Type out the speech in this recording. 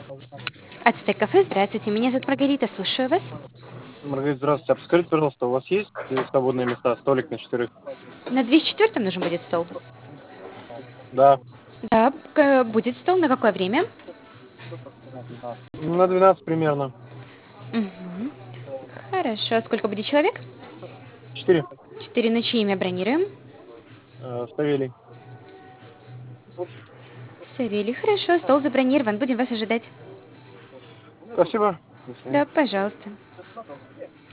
Ацтек кафе, здравствуйте, меня зовут Маргарита, слушаю вас. Маргарита, здравствуйте. А подскажите, пожалуйста, у вас есть свободные места, столик на четырех? На 204 нужен будет стол? Да, Да, будет стол. На какое время? на 12 примерно. Мгм. Хорошо. А сколько будет человек? 4. 4. На чье имя бронируем? Савелий. Савелий. Хорошо, стол забронирован. Будем вас ожидать. Спасибо. До свидания. Да, пожалуйста.